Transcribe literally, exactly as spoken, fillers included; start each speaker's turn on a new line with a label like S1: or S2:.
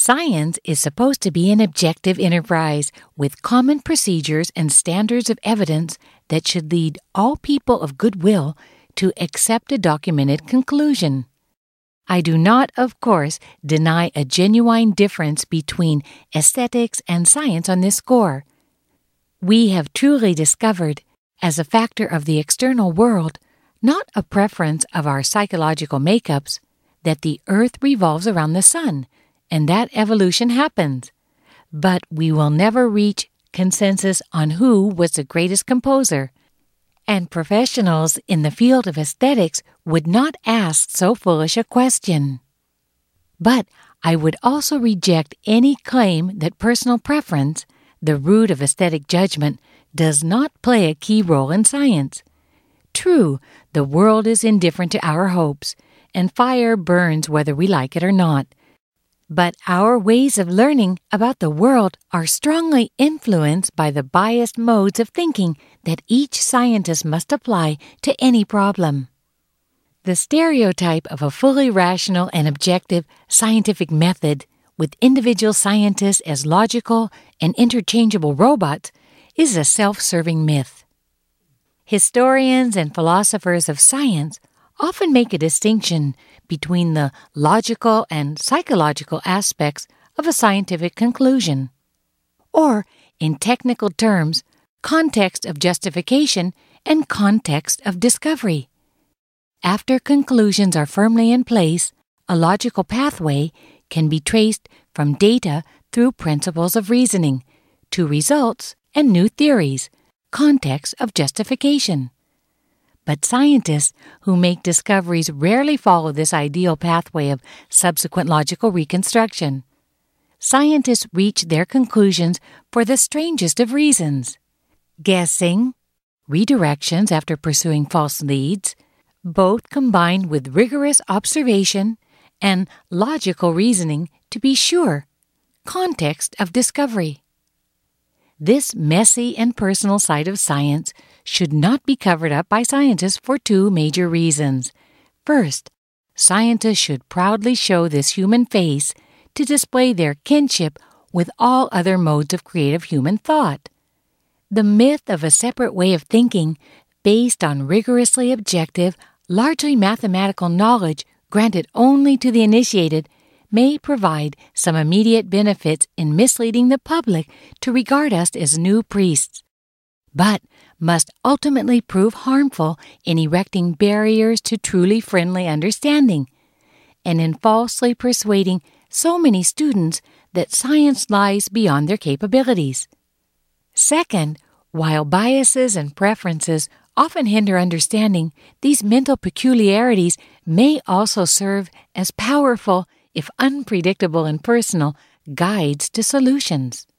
S1: Science is supposed to be an objective enterprise with common procedures and standards of evidence that should lead all people of goodwill to accept a documented conclusion. I do not, of course, deny a genuine difference between aesthetics and science on this score. We have truly discovered, as a factor of the external world, not a preference of our psychological makeups, that the earth revolves around the sun, and that evolution happens. But we will never reach consensus on who was the greatest composer, and professionals in the field of aesthetics would not ask so foolish a question. But I would also reject any claim that personal preference, the root of aesthetic judgment, does not play a key role in science. True, the world is indifferent to our hopes, and fire burns whether we like it or not. But our ways of learning about the world are strongly influenced by the biased modes of thinking that each scientist must apply to any problem. The stereotype of a fully rational and objective scientific method with individual scientists as logical and interchangeable robots is a self-serving myth. Historians and philosophers of science often make a distinction between the logical and psychological aspects of a scientific conclusion, or, in technical terms, context of justification and context of discovery. After conclusions are firmly in place, a logical pathway can be traced from data through principles of reasoning to results and new theories, context of justification. But scientists who make discoveries rarely follow this ideal pathway of subsequent logical reconstruction. Scientists reach their conclusions for the strangest of reasons: guessing, redirections after pursuing false leads, both combined with rigorous observation and logical reasoning to be sure, context of discovery. This messy and personal side of science should not be covered up by scientists for two major reasons. First, scientists should proudly show this human face to display their kinship with all other modes of creative human thought. The myth of a separate way of thinking, based on rigorously objective, largely mathematical knowledge granted only to the initiated, may provide some immediate benefits in misleading the public to regard us as new priests, but must ultimately prove harmful in erecting barriers to truly friendly understanding, and in falsely persuading so many students that science lies beyond their capabilities. Second, while biases and preferences often hinder understanding, these mental peculiarities may also serve as powerful, if unpredictable and personal, guides to solutions.